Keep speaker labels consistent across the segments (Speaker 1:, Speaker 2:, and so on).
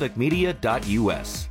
Speaker 1: civicmedia.us.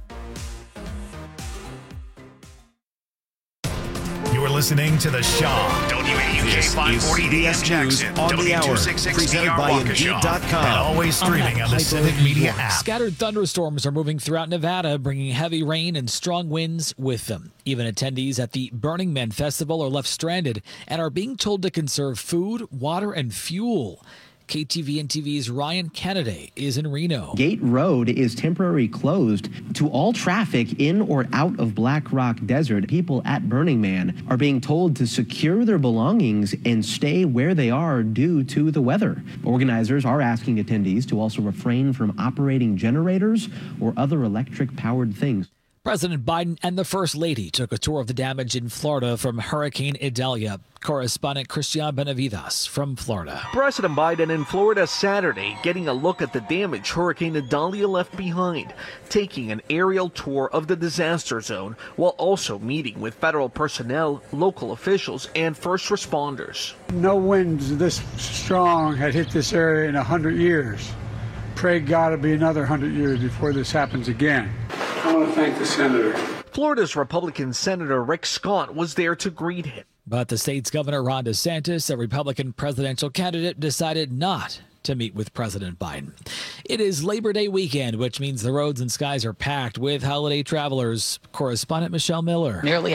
Speaker 2: You're listening to The Shaw. WAUK 540 AM Jackson.
Speaker 3: On the Hour. Presented by Indeed.com.
Speaker 2: And always streaming on the Civic Media app.
Speaker 4: Scattered thunderstorms are moving throughout Nevada, bringing heavy rain and strong winds with them. Even attendees at the Burning Man Festival are left stranded and are being told to conserve food, water, and fuel. KTVN-TV's Ryan Kennedy is in Reno.
Speaker 5: Gate Road is temporarily closed to all traffic in or out of Black Rock Desert. People at Burning Man are being told to secure their belongings and stay where they are due to the weather. Organizers are asking attendees to also refrain from operating generators or other electric-powered things.
Speaker 4: President Biden and the First Lady took a tour of the damage in Florida from Hurricane Idalia. Correspondent Christian Benavides from Florida.
Speaker 6: President Biden in Florida Saturday getting a look at the damage Hurricane Idalia left behind, taking an aerial tour of the disaster zone while also meeting with federal personnel, local officials, and first responders.
Speaker 7: No winds this strong had hit this area in 100 years. Pray God it'll be another 100 years before this happens again. I want to thank the senator.
Speaker 6: Florida's Republican Senator Rick Scott was there to greet him.
Speaker 4: But the state's Governor Ron DeSantis, a Republican presidential candidate, decided not to meet with President Biden. It is Labor Day weekend, which means the roads and skies are packed with holiday travelers. Correspondent Michelle Miller.
Speaker 8: Nearly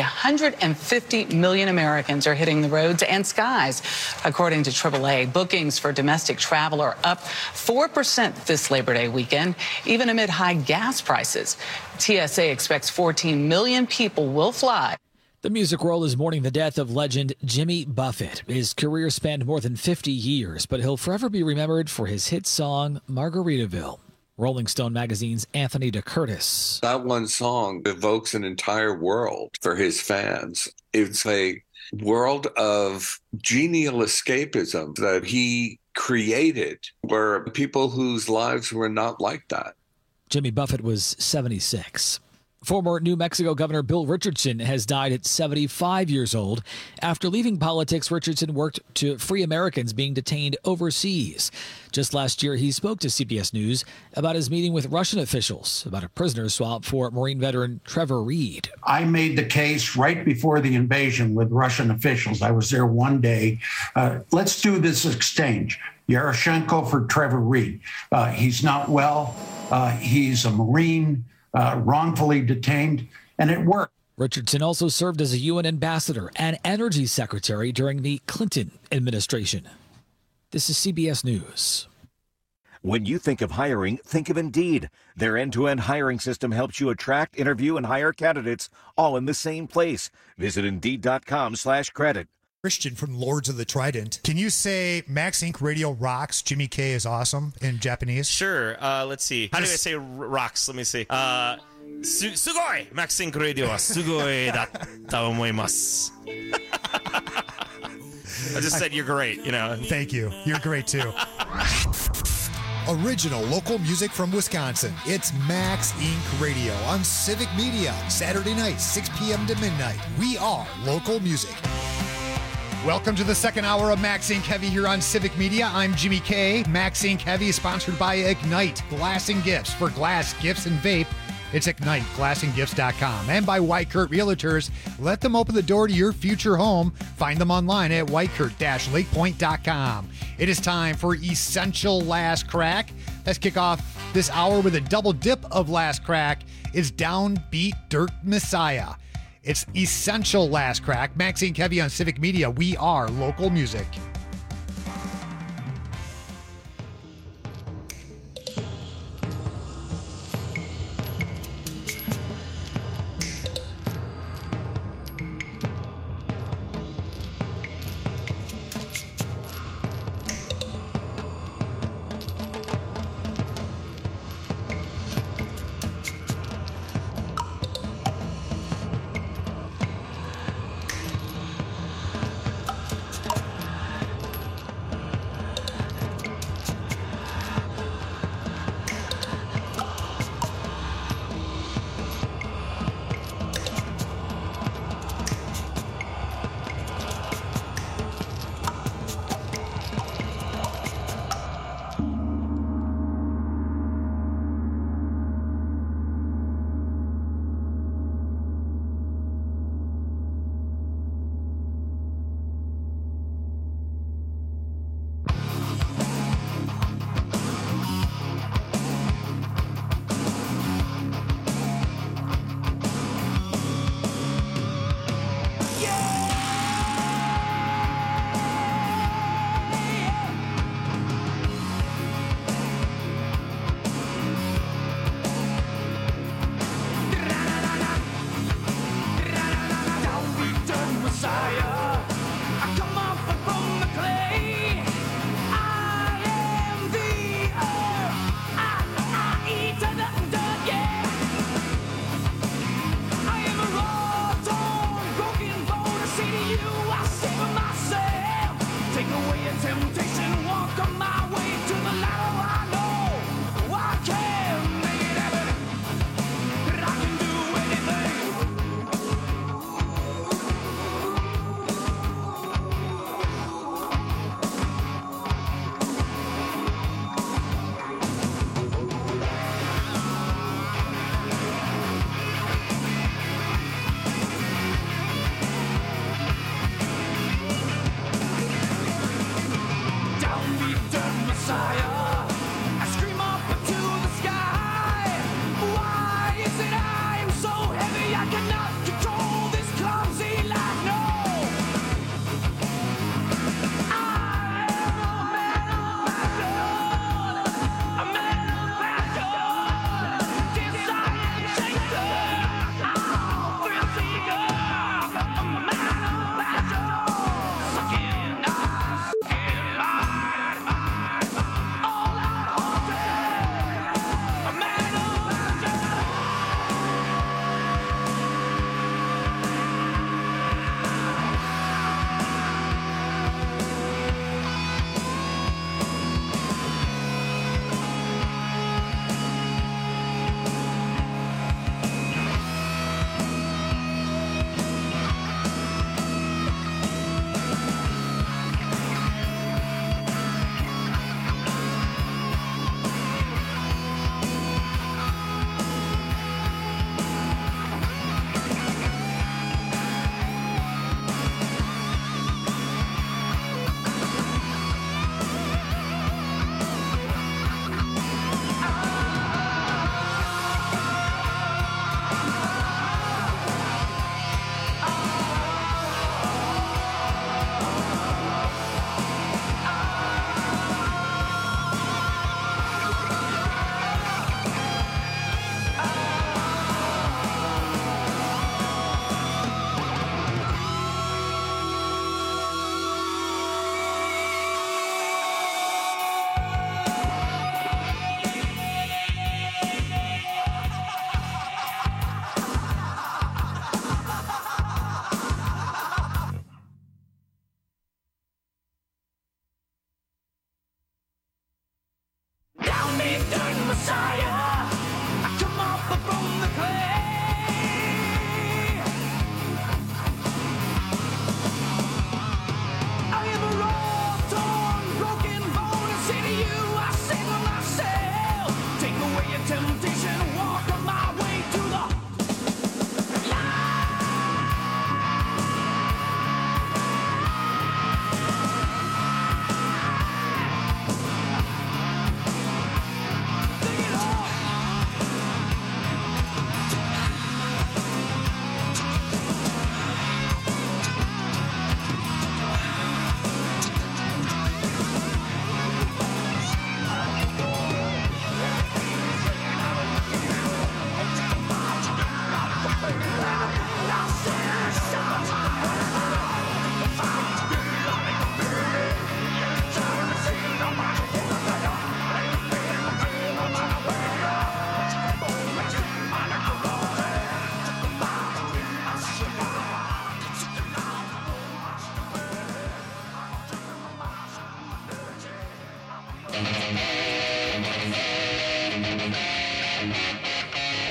Speaker 8: 150 million Americans are hitting the roads and skies. According to AAA, bookings for domestic travel are up 4% this Labor Day weekend, even amid high gas prices. TSA expects 14 million people will fly.
Speaker 4: The music world is mourning the death of legend Jimmy Buffett. His career spanned more than 50 years, but he'll forever be remembered for his hit song, Margaritaville. Rolling Stone magazine's Anthony DeCurtis.
Speaker 9: That one song evokes an entire world for his fans. It's a world of genial escapism that he created, where people whose lives were not like that.
Speaker 4: Jimmy Buffett was 76. Former New Mexico Governor Bill Richardson has died at 75 years old. After leaving politics, Richardson worked to free Americans being detained overseas. Just last year, he spoke to CBS News about his meeting with Russian officials about a prisoner swap for Marine veteran Trevor Reed.
Speaker 10: I made the case right before the invasion with Russian officials. I was there one day. Let's do this exchange. Yaroshenko for Trevor Reed. He's not well. He's a Marine. Wrongfully detained, and it worked.
Speaker 4: Richardson also served as a UN ambassador and energy secretary during the Clinton administration. This is CBS News.
Speaker 3: When you think of hiring, think of Indeed. Their end-to-end hiring system helps you attract, interview, and hire candidates all in the same place. Visit Indeed.com/credit.
Speaker 11: Christian from Lords of the Trident. Can you say Max Inc. Radio rocks, Jimmy K is awesome in Japanese?
Speaker 12: Sure. Let's see. How do I say rocks? Let me see. Sugoi! Max Inc. Radio wa sugoi datta omoimasu. I just said you're great, you know.
Speaker 11: Thank you. You're great, too. Original local music from Wisconsin. It's Max Inc. Radio on Civic Media. Saturday night, 6 p.m. to midnight. We are local music. Welcome to the second hour of Max Inc. Heavy here on Civic Media. I'm Jimmy K. Max Inc. Heavy is sponsored by Ignite Glass and Gifts. For glass, gifts, and vape, it's IgniteGlassandGifts.com. And by Whitekurt Realtors. Let them open the door to your future home. Find them online at whitekurt-lakepoint.com. It is time for Essential Last Crack. Let's kick off this hour with a double dip of Last Crack. It's Downbeat Dirt Messiah. It's Essential Last Crack. Max Inc. Heavy on Civic Media. We are local music.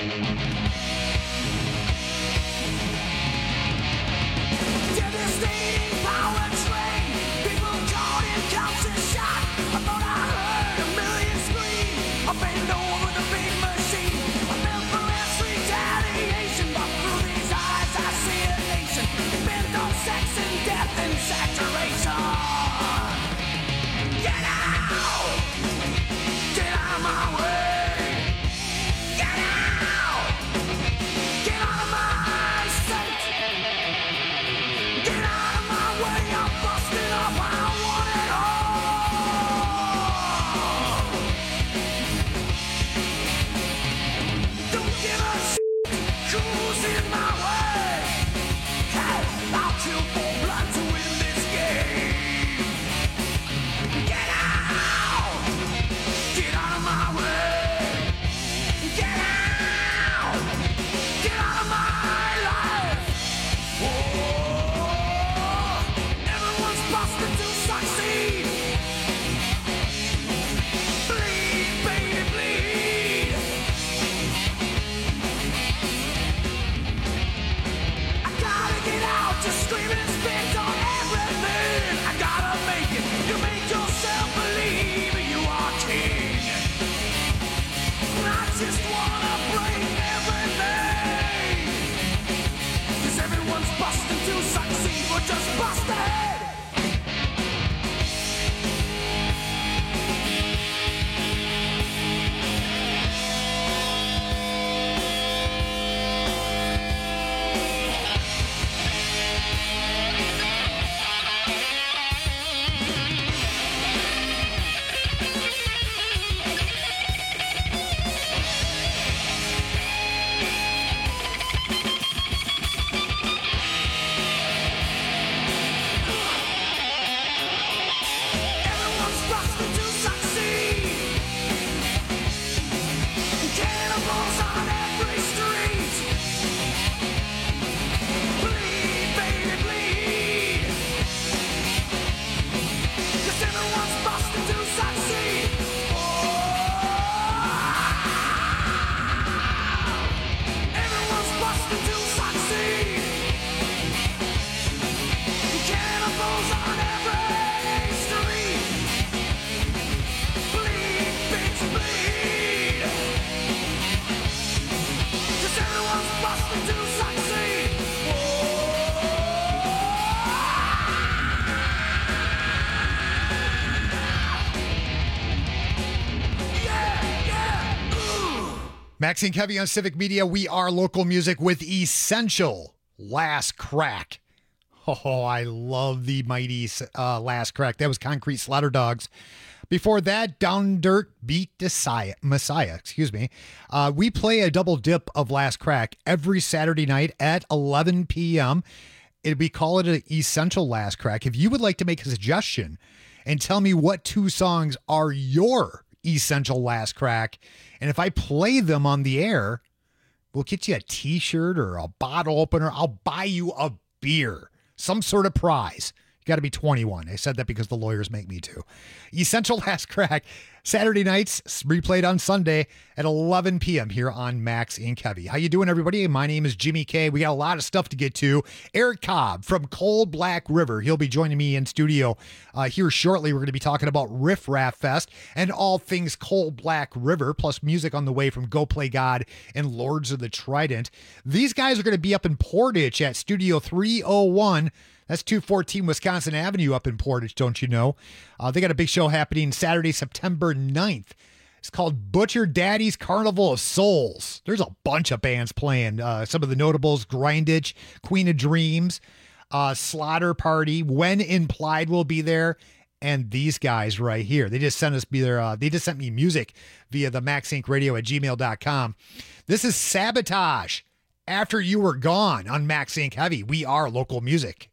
Speaker 1: Devastating power train, people caught in cops and shot. I thought I heard a million scream. I bend over the big machine. I felt for retaliation, but through these eyes I see a nation bent on sex and death and saturation. Get out! Get out of my way! Get out! Get out of my sight! Get out of my way! I'm busting up! I want it all! Don't give a shit who's in my way! Hey, I'll kill for blood to win this game! Get out! Get out of my way! Get out! Get out of my life! Oh, everyone's busted to succeed! Bleed, baby, bleed! I gotta get out, just screaming and spit on everything. I gotta make it. You make yourself believe you are king. I just wanna break everything. 'Cause everyone's busting to succeed. We're just busted. Everyone's busting to succeed. Cannibals on every street. Bleed, baby, bleed. 'Cause everyone's busting to succeed. Everyone's busting to succeed. Cannibals on every street. Bleed, bitch, bleed. 'Cause everyone's busting to succeed.
Speaker 11: Maxine Kevy on Civic Media. We are local music with Essential Last Crack. Oh, I love the mighty Last Crack. That was Concrete Slaughter Dogs. Before that, Down Dirt Beat Messiah. We play a double dip of Last Crack every Saturday night at 11 p.m. We call it an Essential Last Crack. If you would like to make a suggestion and tell me what two songs are your Essential Last Crack, and if I play them on the air, we'll get you a t-shirt or a bottle opener. I'll buy you a beer, some sort of prize. You got to be 21. I said that because the lawyers make me too. Essential Last Crack, Saturday nights, replayed on Sunday at 11 p.m. here on Max and Kevy. How you doing, everybody? My name is Jimmy K. We got a lot of stuff to get to. Eric Cobb from Cold Black River. He'll be joining me in studio here shortly. We're going to be talking about Riff Raff Fest and all things Cold Black River, plus music on the way from Go Play God and Lords of the Trident. These guys are going to be up in Portage at Studio 301. That's 214 Wisconsin Avenue up in Portage, don't you know? They got a big show happening Saturday, September 9th. It's called Butcher Daddy's Carnival of Souls. There's a bunch of bands playing. Some of the notables, Grindage, Queen of Dreams, Slaughter Party, When Implied will be there, and these guys right here. They just sent me music via the maxinkradio@gmail.com. This is Sabotage, After You Were Gone on Max Inc. Heavy. We are local music.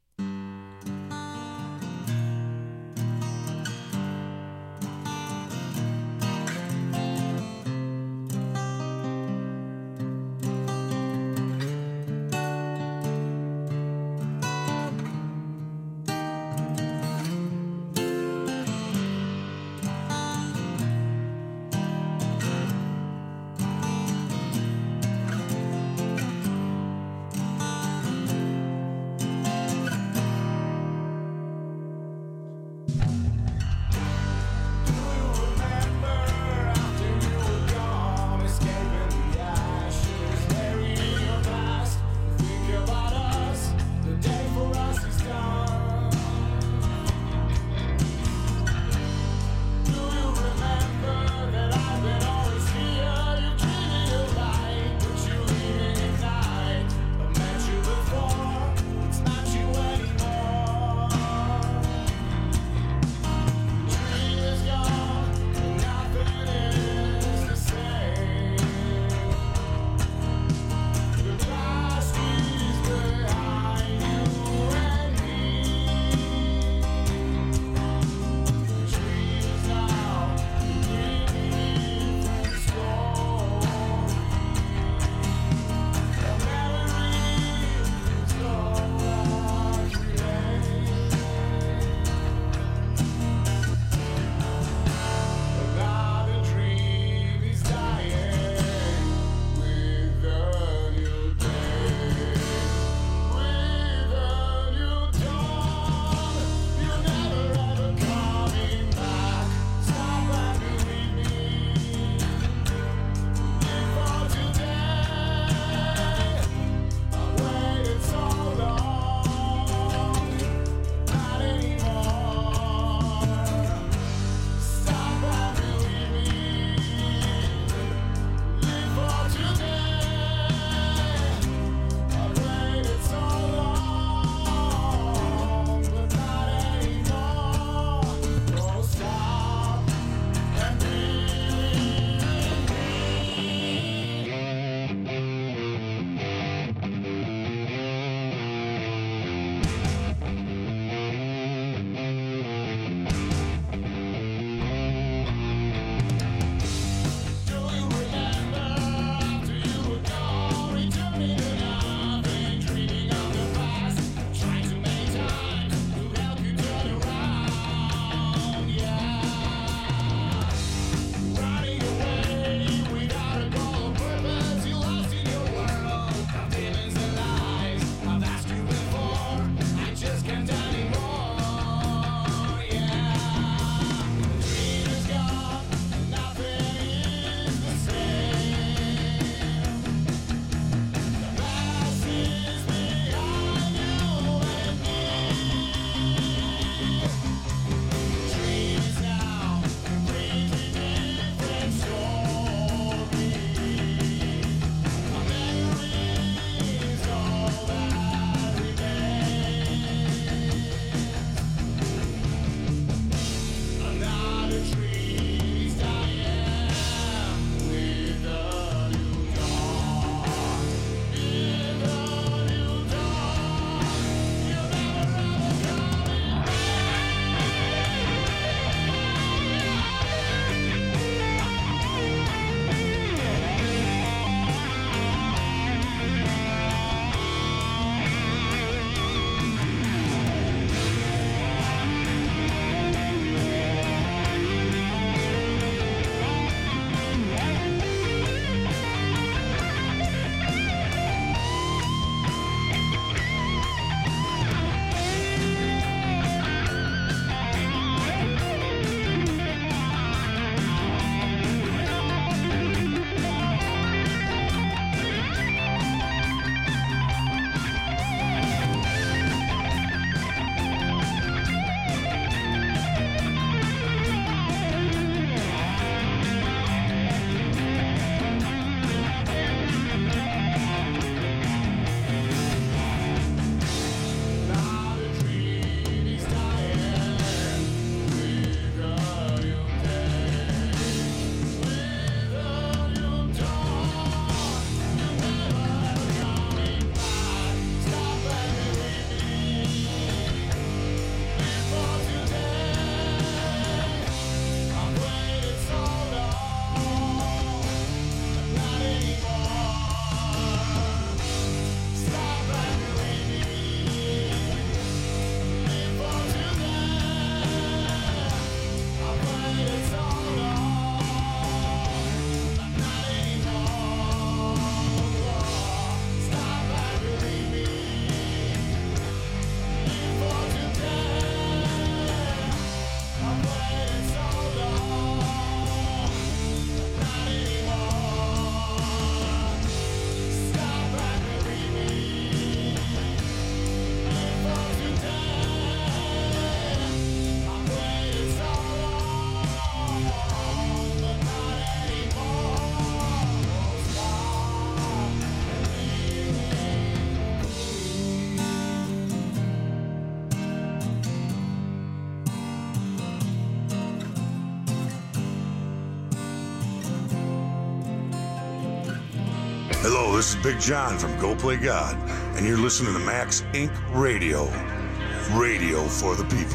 Speaker 13: Hello, this is Big John from Go Play God, and you're listening to Max Inc. Radio. Radio for the people.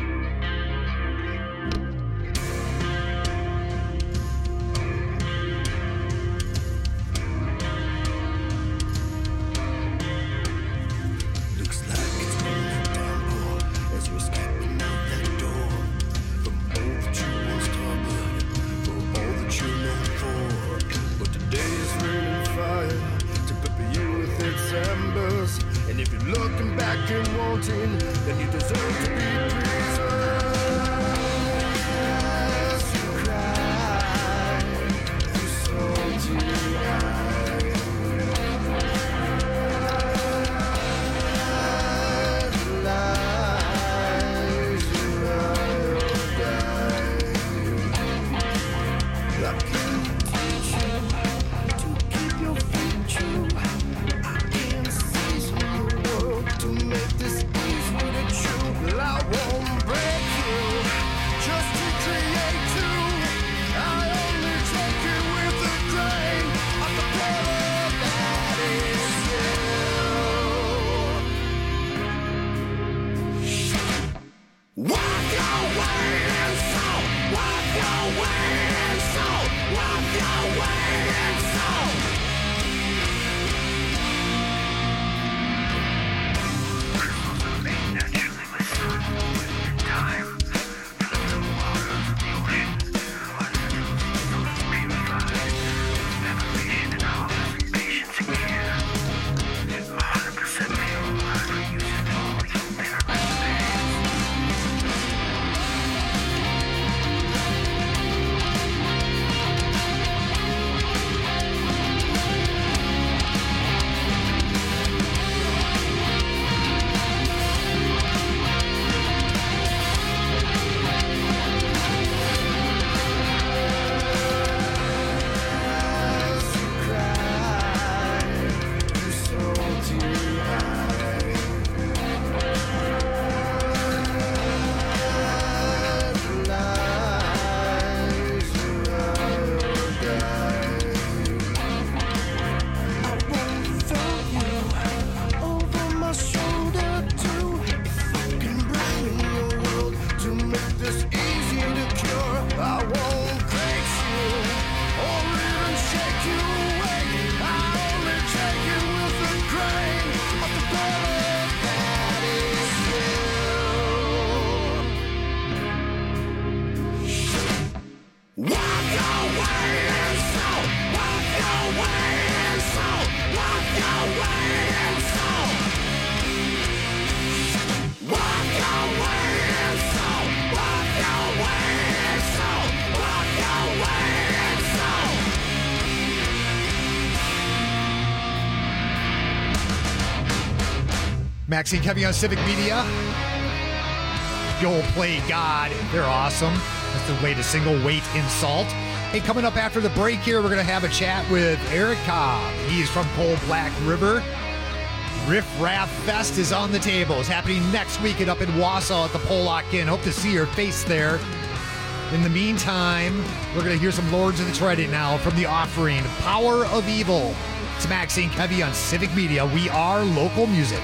Speaker 11: Maxine Kevy on Civic Media. Go Play God. They're awesome. That's the latest single, Weight in Salt. Hey, coming up after the break here, we're going to have a chat with Eric Cobb. He's from Cold Black River. Riff Raff Fest is on the table. It's happening next weekend up in Wausau at the Pollock Inn. Hope to see your face there. In the meantime, we're going to hear some Lords of the Trident now from The Offering, Power of Evil. It's Maxine Kevy on Civic Media. We are local music.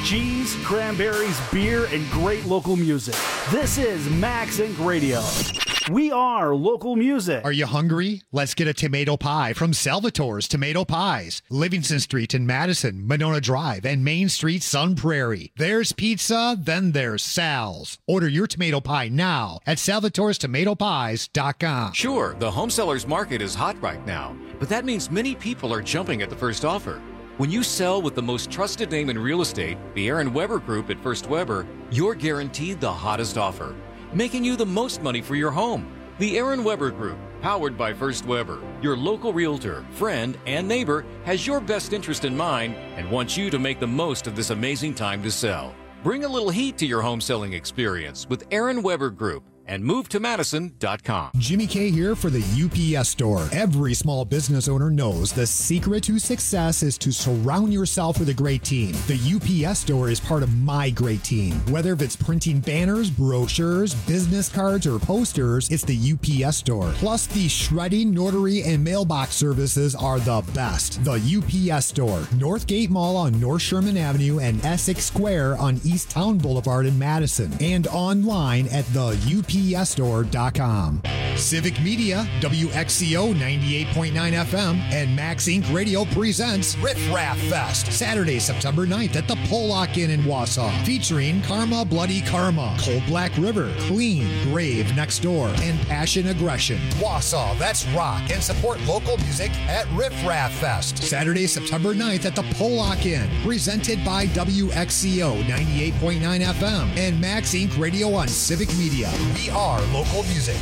Speaker 14: cheese, cranberries, beer, and great local music. This is Max Inc. Radio. We are local music.
Speaker 11: Are you hungry? Let's get a tomato pie from Salvatore's Tomato Pies. Livingston Street in Madison, Monona Drive, and Main Street, Sun Prairie. There's pizza, then there's Sal's. Order your tomato pie now at salvatorestomatopies.com.
Speaker 15: Sure, the home sellers market is hot right now, but that means many people are jumping at the first offer. When you sell with the most trusted name in real estate, the Aaron Weber Group at First Weber, you're guaranteed the hottest offer, making you the most money for your home. The Aaron Weber Group, powered by First Weber, your local realtor, friend, and neighbor, has your best interest in mind and wants you to make the most of this amazing time to sell. Bring a little heat to your home selling experience with Aaron Weber Group and move to Madison.com.
Speaker 11: Jimmy K here for the UPS Store. Every small business owner knows the secret to success is to surround yourself with a great team. The UPS Store is part of my great team. Whether it's printing banners, brochures, business cards, or posters, it's the UPS Store. Plus, the shredding, notary, and mailbox services are the best. The UPS Store, Northgate Mall on North Sherman Avenue and Essex Square on East Town Boulevard in Madison, and online at the UPSstore.com. Civic Media, WXCO 98.9 FM, and Max Inc. Radio presents Riff Raff Fest, Saturday, September 9th at the Pollock Inn in Wausau, featuring Karma Bloody Karma, Cold Black River, Clean, Grave Next Door, and Passion Aggression. Wausau, that's rock, and support local music at Riff Raff Fest, Saturday, September 9th at the Pollock Inn, presented by WXCO 98.9 FM and Max Inc. Radio on Civic Media. We are local music.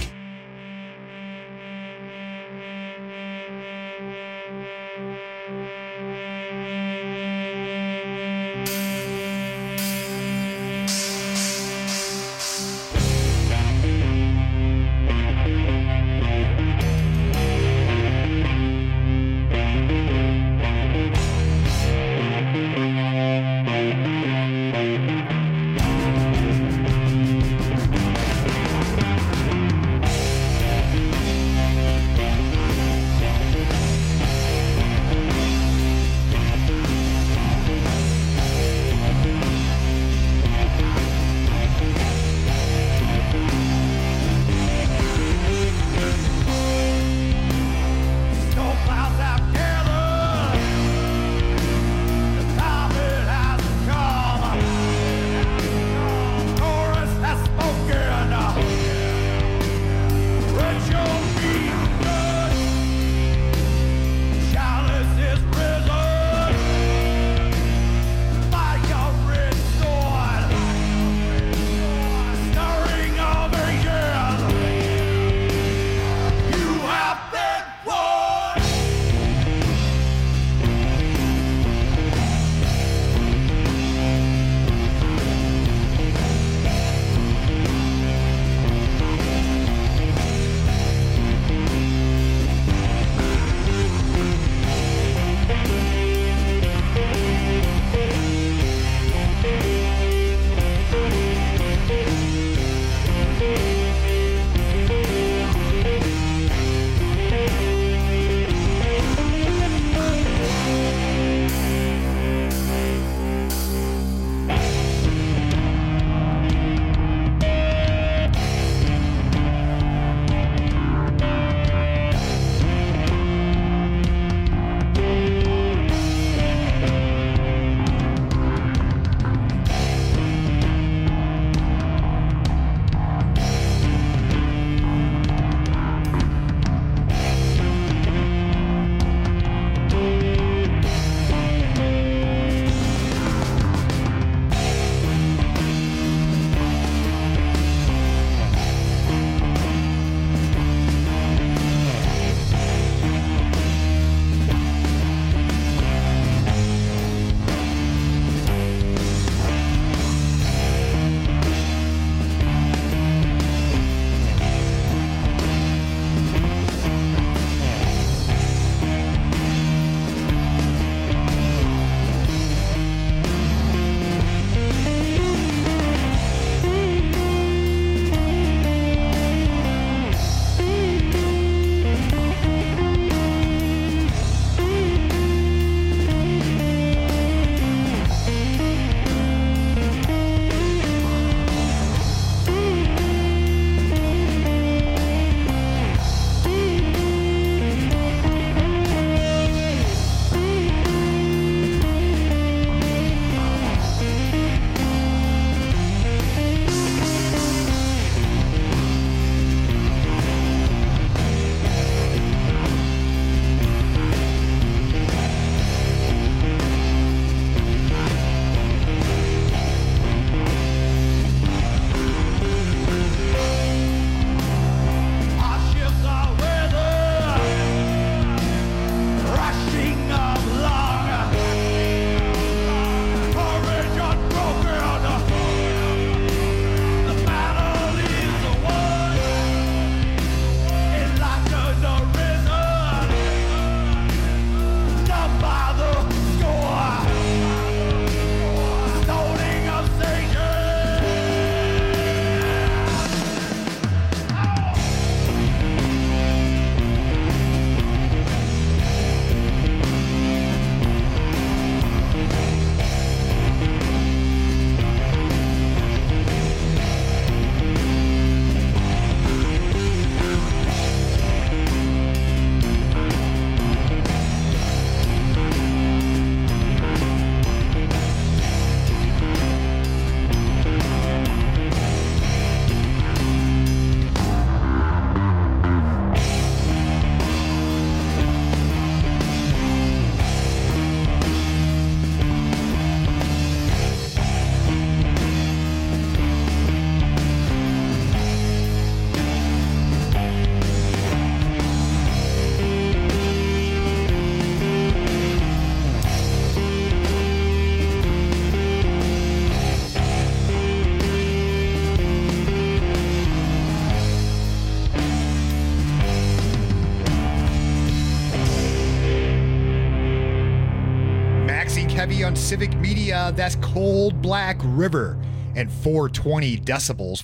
Speaker 11: Kevy on Civic Media. That's Cold Black River and 420 decibels.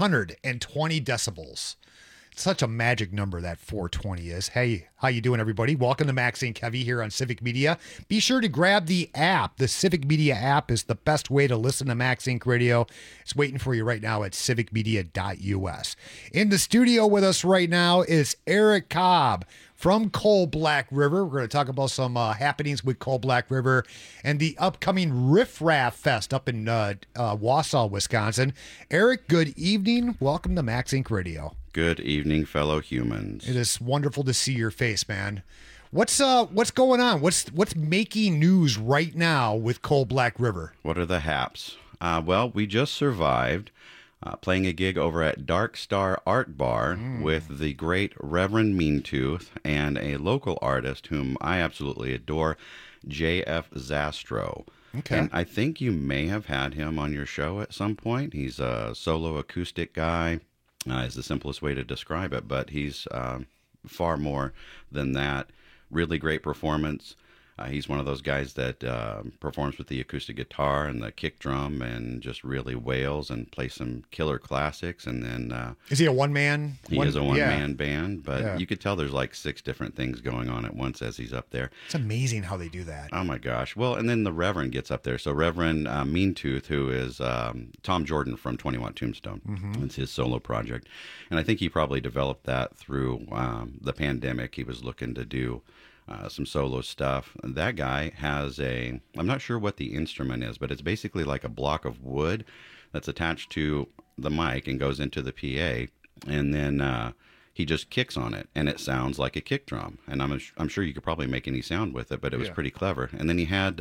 Speaker 11: 420 decibels. Such a magic number, that 420 is. Hey, how you doing, everybody? Welcome to Max and Kevy here on Civic Media. Be sure to grab the app. The Civic Media app is the best way to listen to Max Inc. Radio. It's waiting for you right now at civicmedia.us. In the studio with us right now is Eric Cobb from Cold Black River. We're going to talk about some happenings with Cold Black River and the upcoming Riff Raff Fest up in Wausau, Wisconsin. Eric, good evening. Welcome to Max Inc. Radio.
Speaker 16: Good evening, fellow humans.
Speaker 11: It is wonderful to see your face, man. What's going on? What's making news right now with Cold Black River?
Speaker 16: What are the haps? Well, we just survived playing a gig over at Dark Star Art Bar with the great Reverend Meantooth and a local artist whom I absolutely adore, J.F. Zastro.
Speaker 11: Okay.
Speaker 16: And I think you may have had him on your show at some point. He's a solo acoustic guy. Is the simplest way to describe it, but he's far more than that. Really great performance. He's one of those guys that performs with the acoustic guitar and the kick drum and just really wails and plays some killer classics. And then
Speaker 11: is he a one-man?
Speaker 16: He is a one-man band, but you could tell there's like 6 different things going on at once as he's up there.
Speaker 11: It's amazing how they do that.
Speaker 16: Oh my gosh. Well, and then the Reverend gets up there. So Reverend Meantooth, who is Tom Jordan from 20 Watt Tombstone. It's his solo project. And I think he probably developed that through the pandemic. He was looking to do some solo stuff. That guy has I'm not sure what the instrument is, but it's basically like a block of wood that's attached to the mic and goes into the PA, and then he just kicks on it, and it sounds like a kick drum. And I'm sure you could probably make any sound with it, but it was pretty clever. And then he had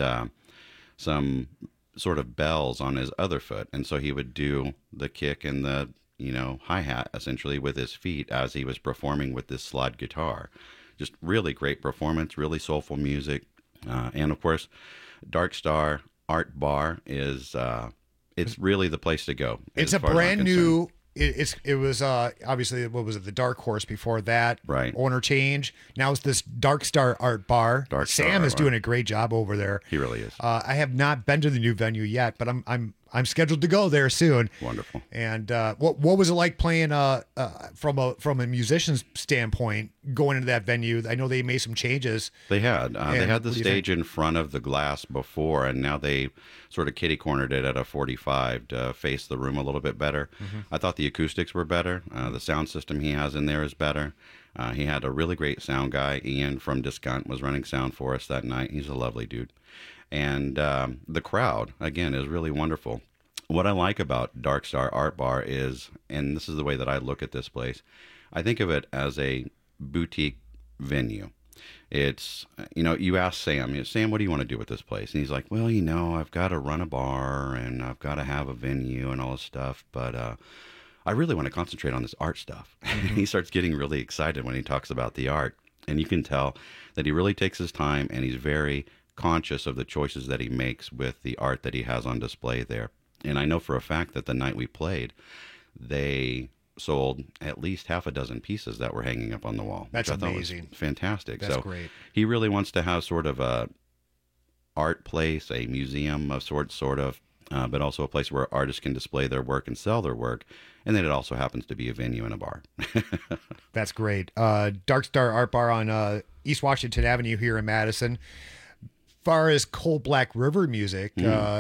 Speaker 16: some sort of bells on his other foot, and so he would do the kick and the hi-hat essentially with his feet as he was performing with this slide guitar. Just really great performance, really soulful music. And of course, Dark Star Art Bar is, it's really the place to go.
Speaker 11: It's a brand new, it was obviously, what was it, the Dark Horse before that.
Speaker 16: Right.
Speaker 11: Owner change. Now it's this Dark Star Art Bar. Sam is doing a great job over there.
Speaker 16: He really is.
Speaker 11: I have not been to the new venue yet, but I'm scheduled to go there soon.
Speaker 16: Wonderful.
Speaker 11: And what was it like playing from a musician's standpoint going into that venue? I know they made some changes.
Speaker 16: They had the stage in front of the glass before, and now they sort of kitty cornered it at a 45 to face the room a little bit better. I thought the acoustics were better. The sound system he has in there is better. He had a really great sound guy. Ian from Discount was running sound for us that night. He's a lovely dude. And the crowd, again, is really wonderful. What I like about Dark Star Art Bar is, and this is the way that I look at this place, I think of it as a boutique venue. It's, you ask Sam, Sam, what do you want to do with this place? And he's like, well, I've got to run a bar and I've got to have a venue and all this stuff, but I really want to concentrate on this art stuff. He starts getting really excited when he talks about the art. And you can tell that he really takes his time and he's very conscious of the choices that he makes with the art that he has on display there. And I know for a fact that the night we played, they sold at least half a dozen pieces that were hanging up on the wall.
Speaker 11: That's amazing.
Speaker 16: Fantastic.
Speaker 11: That's great.
Speaker 16: He really wants to have sort of a art place, a museum of sorts, but also a place where artists can display their work and sell their work. And then it also happens to be a venue and a bar.
Speaker 11: That's great. Dark Star Art Bar on East Washington Avenue here in Madison. Far as Cold Black River music,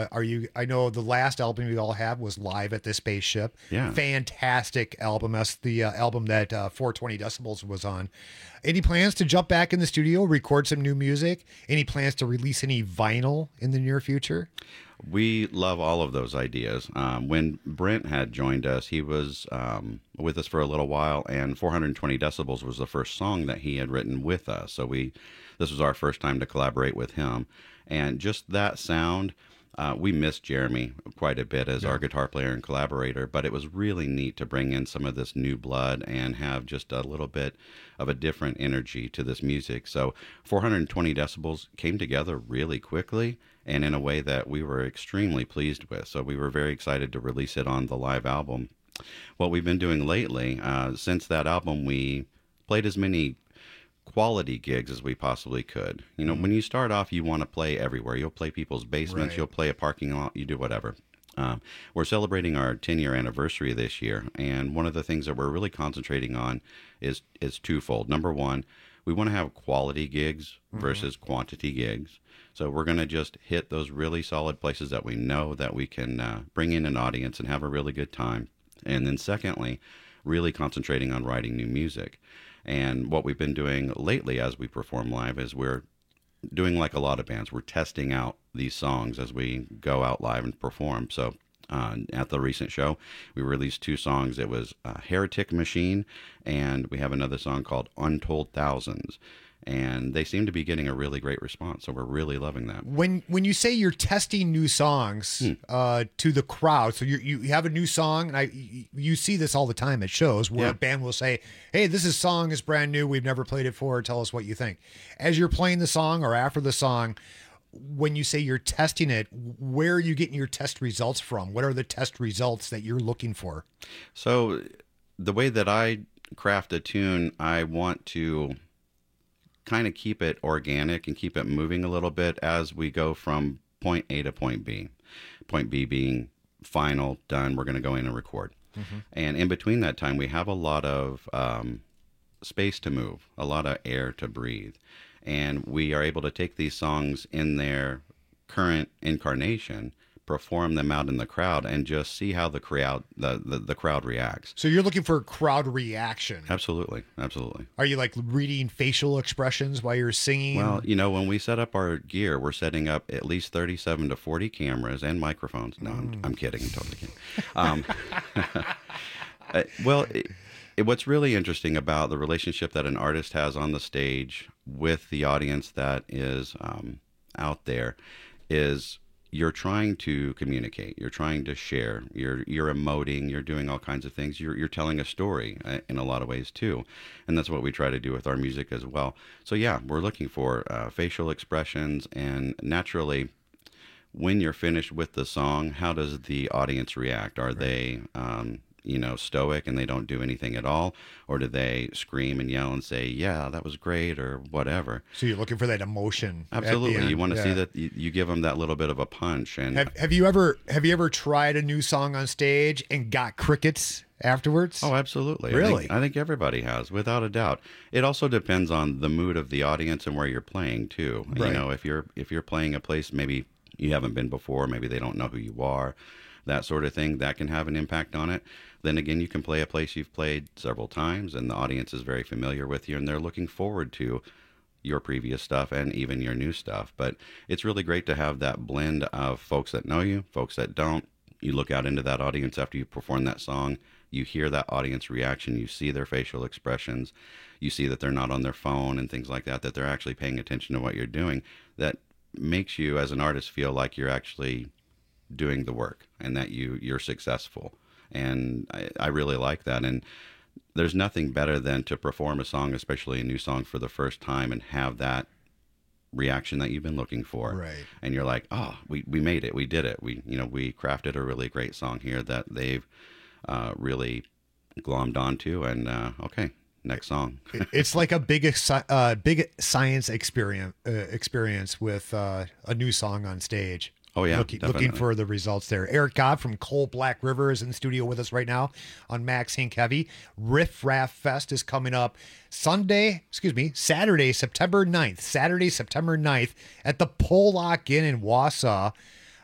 Speaker 11: I know the last album you all have was Live at the Spaceship.
Speaker 16: Yeah.
Speaker 11: Fantastic album. That's the album that 420 Decibels was on. Any plans to jump back in the studio, record some new music? Any plans to release any vinyl in the near future?
Speaker 16: We love all of those ideas. When Brent had joined us, he was with us for a little while, and 420 Decibels was the first song that he had written with us. So this was our first time to collaborate with him. And just that sound, we missed Jeremy quite a bit as our guitar player and collaborator, but it was really neat to bring in some of this new blood and have just a little bit of a different energy to this music. So 420 Decibels came together really quickly and in a way that we were extremely pleased with. So we were very excited to release it on the live album. What we've been doing lately, since that album, we played as many quality gigs as we possibly could. You know, when you start off, you want to play everywhere. You'll play people's basements,
Speaker 11: Right.
Speaker 16: you'll play a parking lot, you do whatever. We're celebrating our 10-year anniversary this year, and one of the things that we're really concentrating on is twofold. Number one, we want to have quality gigs versus quantity gigs. So we're going to just hit those really solid places that we know that we can bring in an audience and have a really good time. And then secondly, really concentrating on writing new music. And what we've been doing lately as we perform live is we're doing like a lot of bands. We're testing out these songs as we go out live and perform. So at the recent show, we released 2 songs. It was Heretic Machine, and we have another song called Untold Thousands. And they seem to be getting a really great response, so we're really loving that.
Speaker 11: When you say you're testing new songs to the crowd, so you have a new song, and you see this all the time at shows where a band will say, "Hey, this song is brand new. We've never played it before. Tell us what you think." As you're playing the song or after the song, when you say you're testing it, where are you getting your test results from? What are the test results that you're looking for?
Speaker 16: So the way that I craft a tune, I want to kind of keep it organic and keep it moving a little bit as we go from point A to point B. Point B being final, done, we're going to go in and record. And in between that time, we have a lot of space to move, a lot of air to breathe. And we are able to take these songs in their current incarnation, perform them out in the crowd, and just see how the crowd the crowd reacts.
Speaker 11: So you're looking for crowd reaction.
Speaker 16: Absolutely. Absolutely.
Speaker 11: Are you like reading facial expressions while you're singing?
Speaker 16: Well, you know, when we set up our gear, we're setting up at least 37 to 40 cameras and microphones. No, I'm kidding. I'm totally kidding. Well, what's really interesting about the relationship that an artist has on the stage with the audience that is out there is you're trying to communicate, you're trying to share, you're emoting, you're doing all kinds of things. You're telling a story in a lot of ways too. And that's what we try to do with our music as well. So yeah, we're looking for facial expressions, and naturally, when you're finished with the song, how does the audience react? Are they, stoic and they don't do anything at all? Or do they scream and yell and say, yeah, that was great, or whatever?
Speaker 11: So you're looking for that emotion.
Speaker 16: Absolutely. You want to see that you give them that little bit of a punch. And
Speaker 11: have you ever tried a new song on stage and got crickets afterwards?
Speaker 16: Oh, absolutely.
Speaker 11: Really?
Speaker 16: I think everybody has, without a doubt. It also depends on the mood of the audience and where you're playing too.
Speaker 11: Right.
Speaker 16: You know, if you're playing a place maybe you haven't been before, maybe they don't know who you are, that sort of thing, that can have an impact on it. Then again, you can play a place you've played several times and the audience is very familiar with you and they're looking forward to your previous stuff and even your new stuff. But it's really great to have that blend of folks that know you, folks that don't. You look out into that audience after you perform that song, you hear that audience reaction, you see their facial expressions, you see that they're not on their phone and things like that, that they're actually paying attention to what you're doing. That makes you as an artist feel like you're actually doing the work and that you're successful. And I really like that. And there's nothing better than to perform a song, especially a new song, for the first time and have that reaction that you've been looking for.
Speaker 11: Right.
Speaker 16: And you're like, oh, we made it. We did it. We crafted a really great song here that they've really glommed onto. And okay, next song.
Speaker 11: It's like a big science experience with a new song on stage.
Speaker 16: Oh, yeah,
Speaker 11: looking for the results there. Eric Gobb from Coal Black River is in the studio with us right now on Max Inc. Heavy. Riff Raff Fest is coming up Saturday, September 9th at the Pollock Inn in Wausau.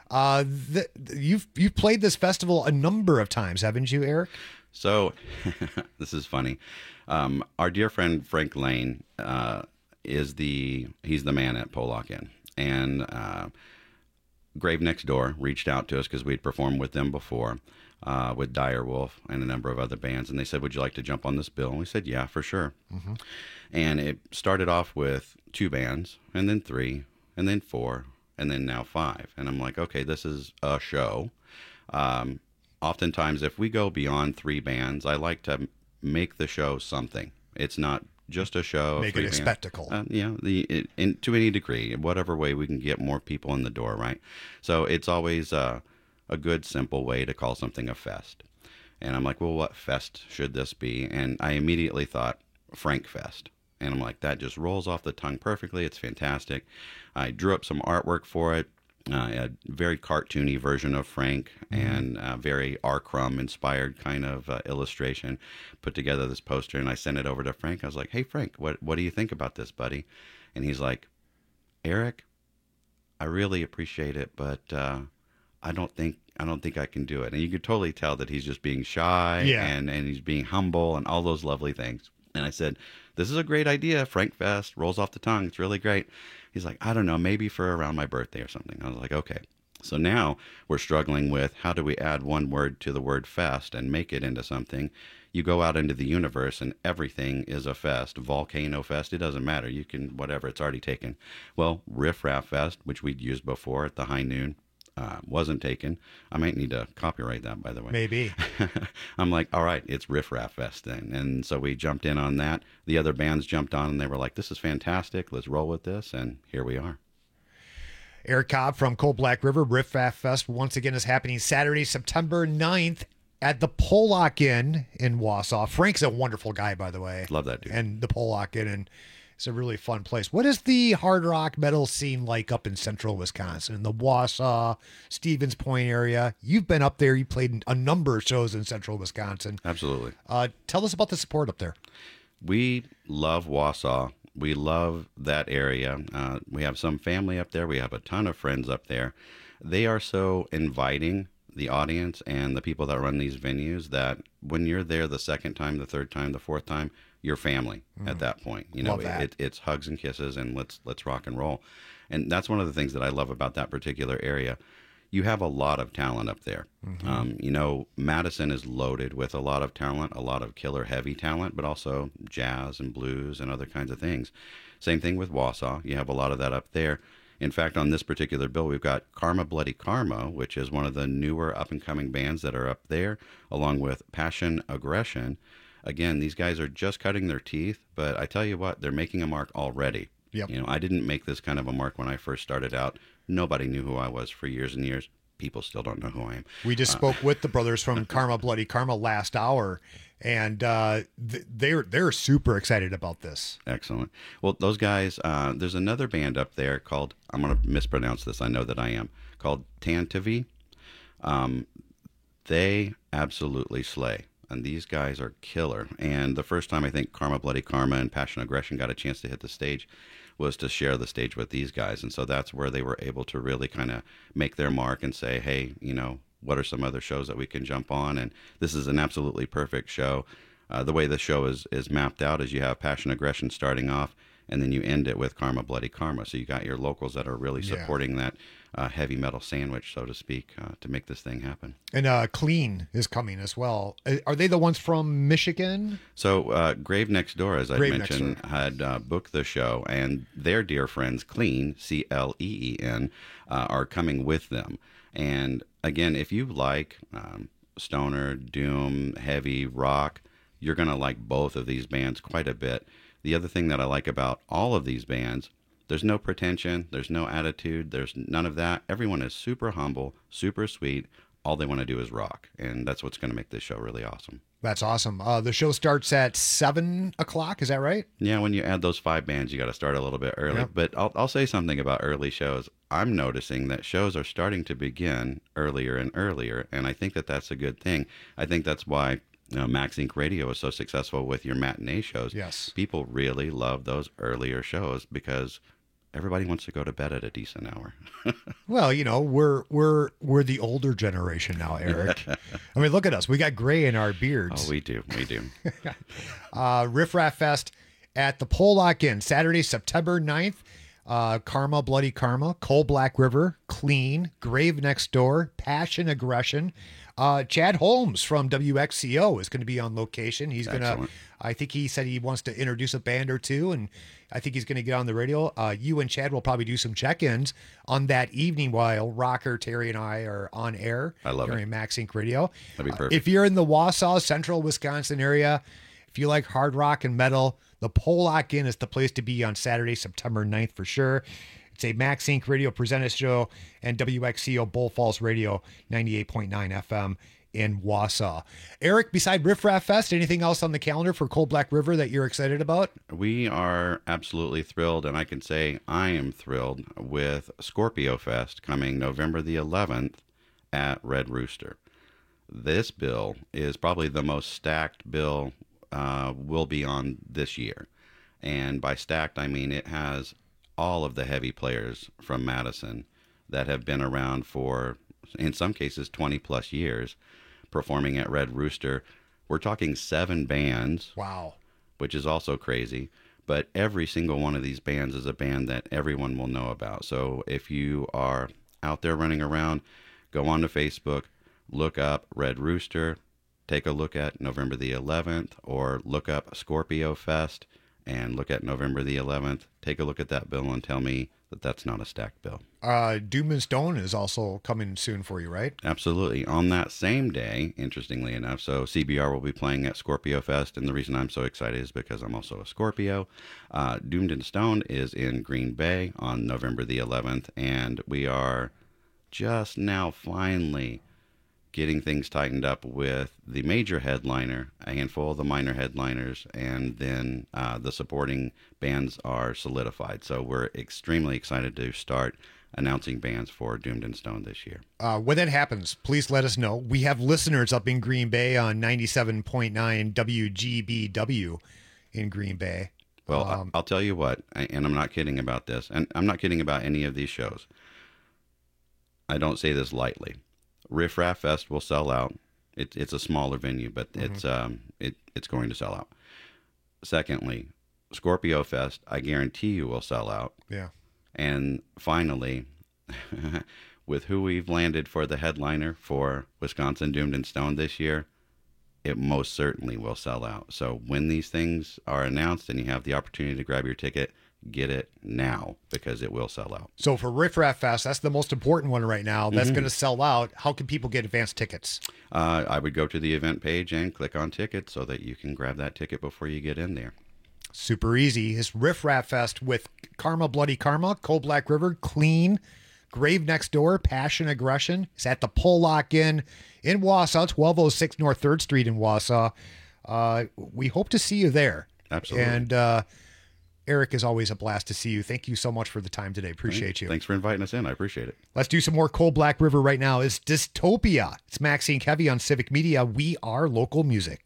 Speaker 11: You've played this festival a number of times, haven't you, Eric?
Speaker 16: So this is funny. Our dear friend Frank Lane he's the man at Pollock Inn, and Grave Next Door reached out to us because we'd performed with them before, with Dire Wolf and a number of other bands, and they said, would you like to jump on this bill? And we said, yeah, for sure. Mm-hmm. And it started off with 2 bands, and then 3, and then 4, and then now 5. And I'm like, okay, this is a show. Oftentimes, if we go beyond 3 bands, I like to make the show something. It's not just a show.
Speaker 11: Make it a spectacle.
Speaker 16: To any degree, whatever way we can get more people in the door, right? So it's always a good, simple way to call something a fest. And I'm like, well, what fest should this be? And I immediately thought Frank Fest. And I'm like, that just rolls off the tongue perfectly. It's fantastic. I drew up some artwork for it. A very cartoony version of Frank and very R. Crumb inspired kind of illustration. Put together this poster and I sent it over to Frank. I was like, hey, Frank, what do you think about this, buddy? And he's like, Eric, I really appreciate it, but I don't think I can do it. And you could totally tell that he's just being shy and he's being humble and all those lovely things. And I said, this is a great idea. Frank Fest rolls off the tongue. It's really great. He's like, I don't know, maybe for around my birthday or something. I was like, okay. So now we're struggling with how do we add one word to the word fest and make it into something. You go out into the universe and everything is a fest. Volcano Fest, it doesn't matter. You can, whatever, it's already taken. Well, Riff Raff Fest, which we'd used before at the High Noon, wasn't taken. I might need to copyright that, by the way.
Speaker 11: Maybe.
Speaker 16: I'm like, all right, it's Riff Raff Fest then. And so we jumped in on that. The other bands jumped on and they were like, this is fantastic. Let's roll with this. And here we are.
Speaker 11: Eric Cobb from Cold Black River. Riff Raff Fest once again is happening Saturday, September 9th at the Pollock Inn in Wausau. Frank's a wonderful guy, by the way.
Speaker 16: Love that dude.
Speaker 11: And the Pollock Inn, and it's a really fun place. What is the hard rock metal scene like up in central Wisconsin, the Wausau, Stevens Point area? You've been up there. You played a number of shows in central Wisconsin.
Speaker 16: Absolutely.
Speaker 11: Tell us about the support up there.
Speaker 16: We love Wausau. We love that area. We have some family up there. We have a ton of friends up there. They are so inviting, the audience and the people that run these venues, that when you're there the second time, the third time, the fourth time, you're family at that point. You know, it's hugs and kisses and let's rock and roll. And that's one of the things that I love about that particular area. You have a lot of talent up there. You know, Madison is loaded with a lot of talent, a lot of killer heavy talent, but also jazz and blues and other kinds of things. Same thing with Wausau. You have a lot of that up there. In fact, on this particular bill, we've got Karma Bloody Karma, which is one of the newer up-and-coming bands that are up there, along with Passion Aggression. Again, these guys are just cutting their teeth, but I tell you what, they're making a mark already.
Speaker 11: Yep.
Speaker 16: You know, I didn't make this kind of a mark when I first started out. Nobody knew who I was for years and years. People still don't know who I am.
Speaker 11: We just spoke with the brothers from Karma Bloody Karma last hour, and they're super excited about this.
Speaker 16: Excellent. Well, those guys, there's another band up there called, I'm going to mispronounce this, I know that I am, called Tantavi. They absolutely slay. And these guys are killer. And the first time I think Karma Bloody Karma and Passion Aggression got a chance to hit the stage was to share the stage with these guys. And so that's where they were able to really kind of make their mark and say, hey, you know, what are some other shows that we can jump on? And this is an absolutely perfect show. The way the show is mapped out is you have Passion Aggression starting off, and then you end it with Karma Bloody Karma. So you got your locals that are really supporting that heavy metal sandwich, so to speak, to make this thing happen.
Speaker 11: And Clean is coming as well. Are they the ones from Michigan?
Speaker 16: So Grave Next Door, as I mentioned, had booked the show, and their dear friends, Clean, Cleen, are coming with them. And again, if you like stoner, doom, heavy rock, you're going to like both of these bands quite a bit. The other thing that I like about all of these bands, there's no pretension, there's no attitude, there's none of that. Everyone is super humble, super sweet. All they want to do is rock, and that's what's going to make this show really awesome.
Speaker 11: That's awesome. The show starts at 7 o'clock, is that right?
Speaker 16: Yeah, when you add those 5 bands, you got to start a little bit early. Yep. But I'll say something about early shows. I'm noticing that shows are starting to begin earlier and earlier, and I think that that's a good thing. I think that's why Max Inc. Radio is so successful with your matinee shows.
Speaker 11: Yes.
Speaker 16: People really love those earlier shows because everybody wants to go to bed at a decent hour.
Speaker 11: Well, you know, we're the older generation now, Eric. I mean, look at us. We got gray in our beards.
Speaker 16: Oh, we do. We do.
Speaker 11: Riff Raff Fest at the Pollock Inn, Saturday, September 9th. Karma Bloody Karma, Cold Black River, Clean, Grave Next Door, Passion Aggression. Chad Holmes from WXCO is going to be on location. He's going to, I think he said he wants to introduce a band or two, and I think he's going to get on the radio. You and Chad will probably do some check-ins on that evening while Rocker, Terry, and I are on air.
Speaker 16: I love
Speaker 11: during
Speaker 16: it.
Speaker 11: Max Inc. Radio.
Speaker 16: That'd be perfect.
Speaker 11: If you're in the Wausau, central Wisconsin area, if you like hard rock and metal, the Pollock Inn is the place to be on Saturday, September 9th for sure. It's a Max Inc. Radio presented show, and WXCO Bull Falls Radio 98.9 FM in Wausau. Eric, beside Riff Raff Fest, anything else on the calendar for Cold Black River that you're excited about?
Speaker 16: We are absolutely thrilled, and I can say I am thrilled with Scorpio Fest coming November the 11th at Red Rooster. This bill is probably the most stacked bill will be on this year. And by stacked, I mean it has all of the heavy players from Madison that have been around for, in some cases, 20 plus years performing at Red Rooster. We're talking 7 bands.
Speaker 11: Wow.
Speaker 16: Which is also crazy. But every single one of these bands is a band that everyone will know about. So if you are out there running around, go on to Facebook, look up Red Rooster, take a look at November the 11th, or look up Scorpio Fest and look at November the 11th. Take a look at that bill and tell me that that's not a stacked bill.
Speaker 11: Doom and Stone is also coming soon for you, right?
Speaker 16: Absolutely. On that same day, interestingly enough, so CBR will be playing at Scorpio Fest, and the reason I'm so excited is because I'm also a Scorpio. Doomed and Stone is in Green Bay on November the 11th, and we are just now finally getting things tightened up with the major headliner, a handful of the minor headliners, and then the supporting bands are solidified. So we're extremely excited to start announcing bands for Doomed and Stone this year.
Speaker 11: When that happens, please let us know. We have listeners up in Green Bay on 97.9 WGBW in Green Bay.
Speaker 16: Well, I'll tell you what, and I'm not kidding about this, and I'm not kidding about any of these shows. I don't say this lightly. Riff Raff Fest will sell out. It's a smaller venue, but it's going to sell out. Secondly, Scorpio Fest, I guarantee you will sell out.
Speaker 11: Yeah.
Speaker 16: And finally, with who we've landed for the headliner for Wisconsin Doomed and Stone this year, it most certainly will sell out. So when these things are announced and you have the opportunity to grab your ticket, get it now, because it will sell out.
Speaker 11: So for Riff Raff Fest, that's the most important one right now. That's going to sell out. How can people get advance tickets?
Speaker 16: I would go to the event page and click on tickets so that you can grab that ticket before you get in there.
Speaker 11: Super easy. It's Riff Raff Fest with Karma Bloody Karma, Cold Black River, Clean, Grave Next Door, Passion Aggression. It's at the Pollock Inn in Wausau, 1206 North 3rd Street in Wausau. We hope to see you there.
Speaker 16: Absolutely.
Speaker 11: And Eric, is always a blast to see you. Thank you so much for the time today. Appreciate you.
Speaker 16: Thanks for inviting us in. I appreciate it.
Speaker 11: Let's do some more Cold Black River right now. It's Dystopia. It's Maxine Kevy on Civic Media. We are local music.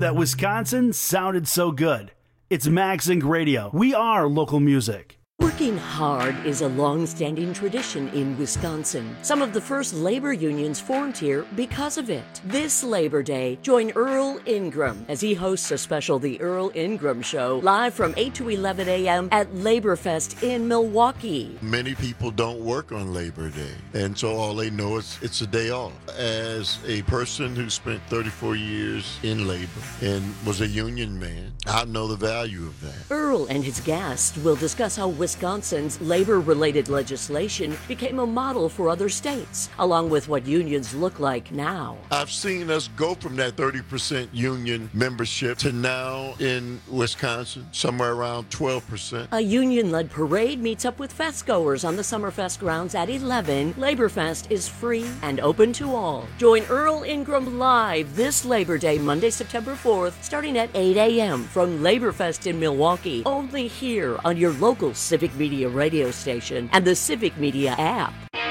Speaker 14: that Wisconsin sounded so good. It's Max Inc. Radio. We are local music.
Speaker 17: Working hard is a long-standing tradition in Wisconsin. Some of the first labor unions formed here because of it. This Labor Day, join Earl Ingram as he hosts a special The Earl Ingram Show live from 8 to 11 a.m. at Laborfest in Milwaukee.
Speaker 18: Many people don't work on Labor Day, and so all they know is it's a day off. As a person who spent 34 years in labor and was a union man, I know the value of that.
Speaker 17: Earl and his guests will discuss how Wisconsin's labor-related legislation became a model for other states, along with what unions look like now.
Speaker 18: I've seen us go from that 30% union membership to now in Wisconsin, somewhere around 12%.
Speaker 17: A union-led parade meets up with festgoers on the Summerfest grounds at 11. Laborfest is free and open to all. Join Earl Ingram live this Labor Day, Monday, September 4th, starting at 8 a.m. from Laborfest in Milwaukee, only here on your local Civic Media radio station and the Civic Media app.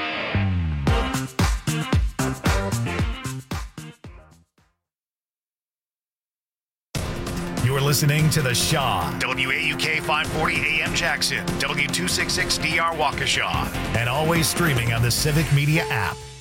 Speaker 2: You're listening to The Shaw, WAUK 540 AM Jackson, W266DR Waukesha, and always streaming on the Civic Media app.